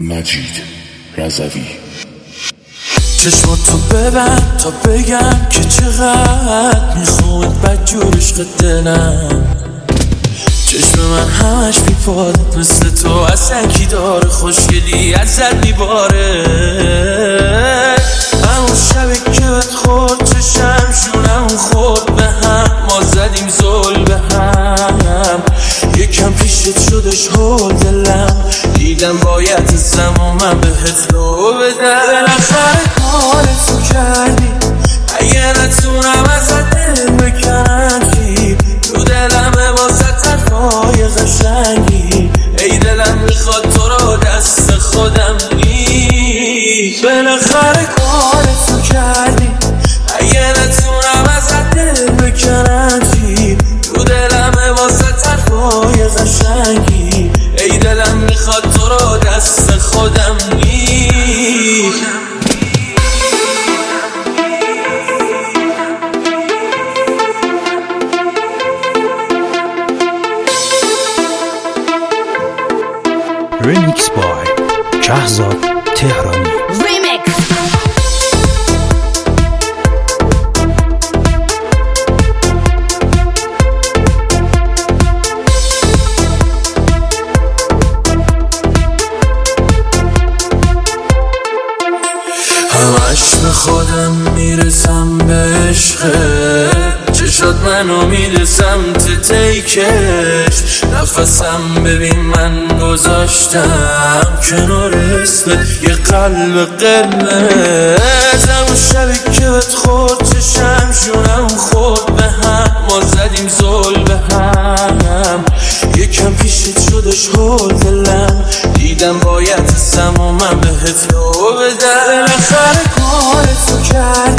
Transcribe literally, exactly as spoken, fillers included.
مجید رضوی. چشماتو ببند تا بگم که چقدر میخواد بدجور عشق دلم. چشم من همش بیپاده مثل تو اصلا داره، خوشگلی ازت میباره. همون شبی که بهت خورد چشم جونم خورد به هم، ما زدیم زل به هم. یکم پیشت شدش هول دلم، دیدم باید زمان من بهت رو بدم. بالاخره کار تو کردی، اگه نتونم ازت دل بکنم چی؟ تو دلمه واسه طرفای قشنگی، ای دلم میخواد تو رو دست خودم نی. بالاخره کار تو کردی، اگه نتونم ازت دل بکنم چی؟ تو دلمه واسه طرفای قشنگی، ای دلم میخواد تو رو دست خودم نی. ریمیکس بای شهزاد تهرانی. ریمیکس. همش به خودم میرسم به عشقت، چشات منو میده سمت تیکش. نفسم ببین من گذاشتم کنار اسمت یه قلب قرمز. همون شبی که بهت خورد چشم جونم خورد به هم، ما زدیم زل به هم. یکم پیشت شدش هول دلم، دیدم باید زمان من بهت رو بدم. بالاخره کار تو کرد،